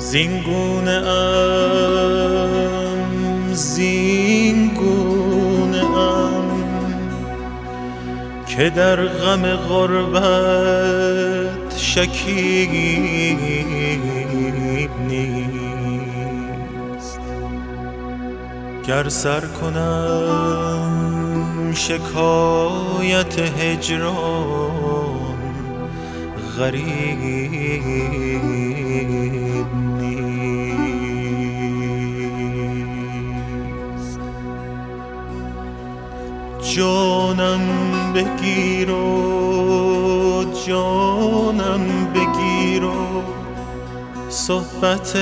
زینگونه ام که در غم غربت شکیب نیست. گر سر کنم شکایت هجران غریب نیست. جانم بگیر و جانم بگیر و صحبت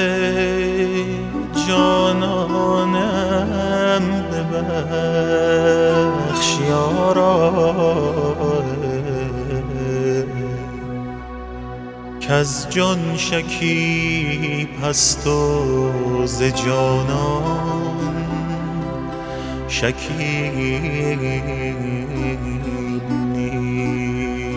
جانانم ببخش یارا، کز جان شکیب هست و ز جانان شکیب نیست.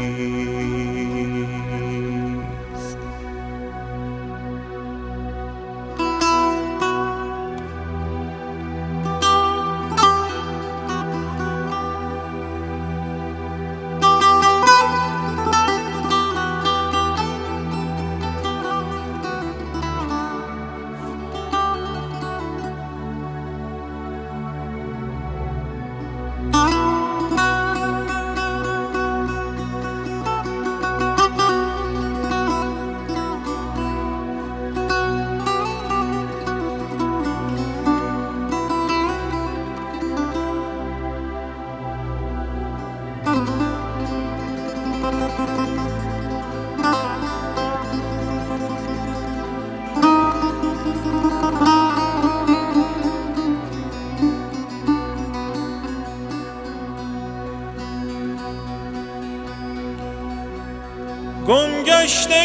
گمگشته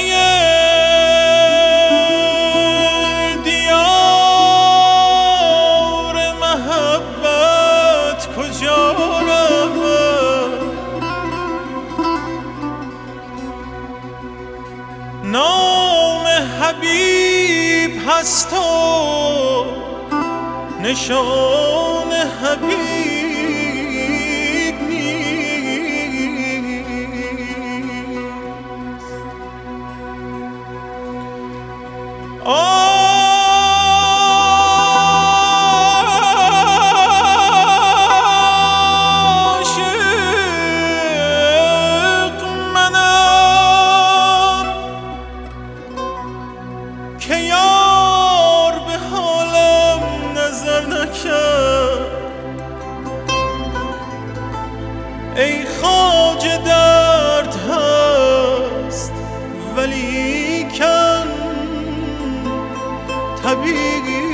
دیار محبت کجا رود؟ نام حبیب هست و نشان حبیب عاشق منم که یار به حالم نظر نکرد. ای خواجه درد هست ولیکن طبیب نیست.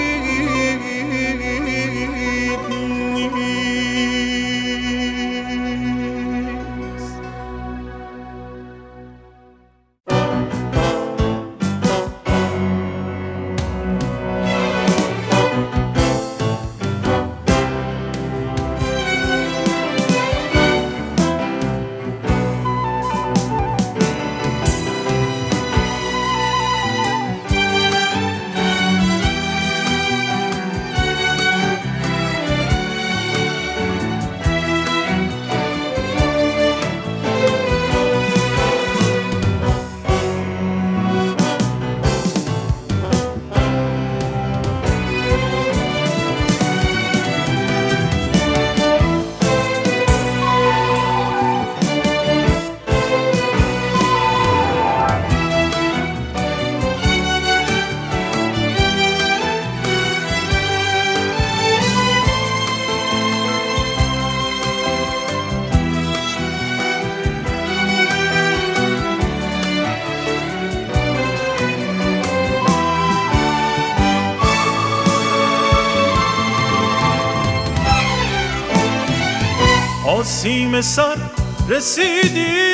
آسیم سر رسیدی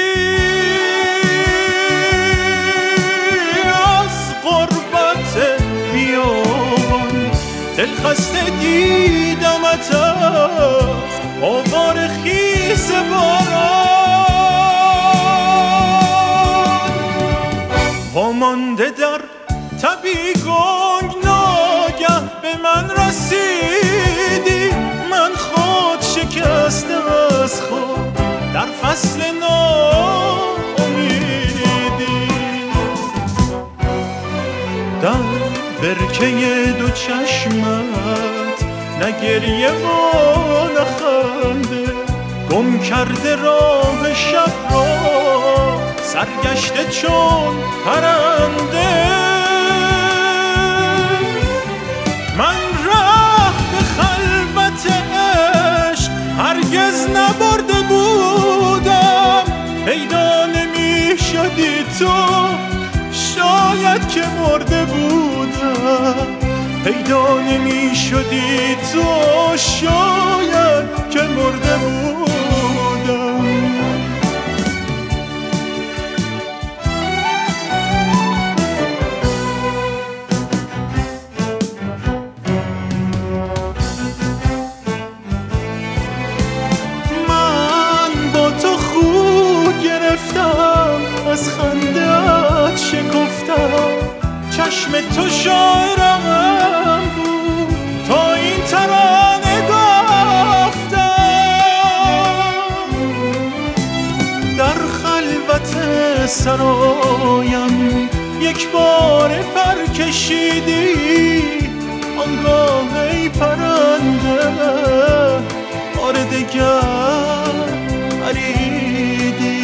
از غربت بیابان، دلخسته دیدمت از آوار خیز باران، وامانده در تب بیگنگ ناگه به من رسیدی، من خود شکسته از خود در فصل ناامیدی. در برکه دو چشمت نه گریه و نه خنده، گم کرده راه شب را سرگشته چون پرنده. من راه به خلوت عشق هرگز نبرده بودم، پیدا نمی شدی تو شاید که مرده بودم، پیدا نمی شدی تو شاید که مرده بودم. از خنده‌ات شکفتم، چشم تو شاعرم بود تا این ترانه گفتم. در خلوت سرایم یک بار پر کشیدی، آنگاه ای پرنده بار دگر پریدی.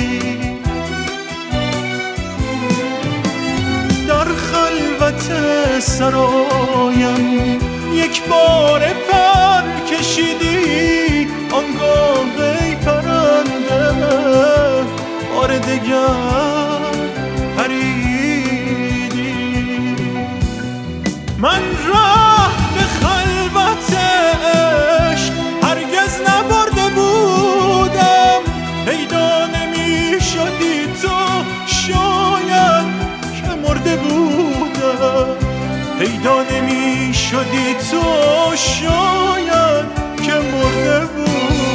سرایم یک بار پر کشیدی، آنگاه ای پرنده بار دگر پریدی. من راه به خلوت عشق هرگز نبرده بودم، پیدا نمی شدی تو شاید که مرده بودم، پیدا نمی شدی تو شاید که مرده بودم.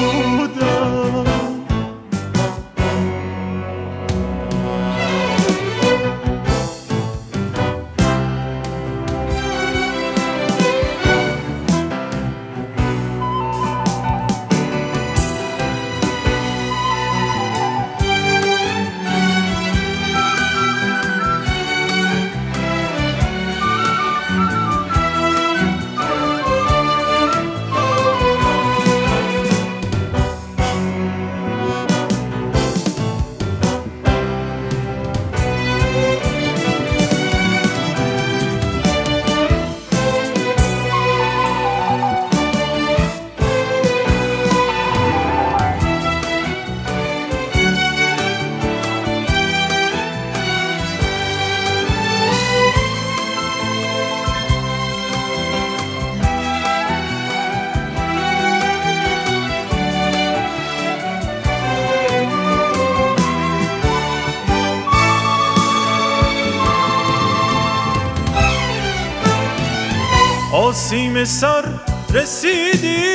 آسیم سر رسیدی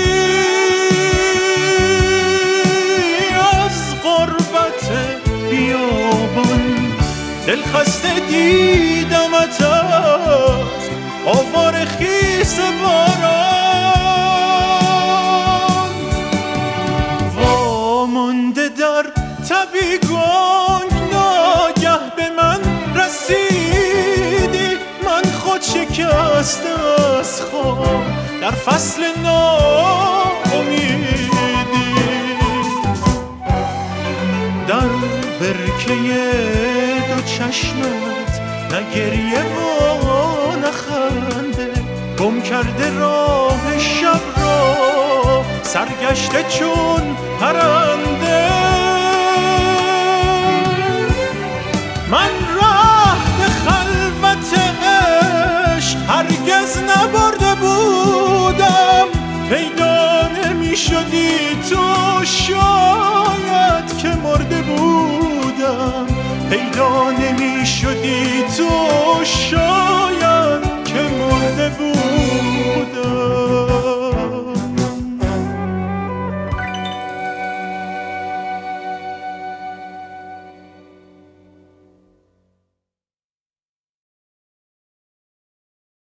از غربت بیابان، دل خسته دیدمت از آوار خیس باران. وامانده در تبی گنگ ناگه به من رسیدی، من خود شکسته از خواب در فصل ناامیدی. در برکه دو چشمت نه گریه و نه خنده، گم کرده راه شب را سرگشته چون پرنده. من راه به خلوت عشق هرگز نبرده بودم، پیدا نمی شدی تو شاید که مرده بودم، پیدا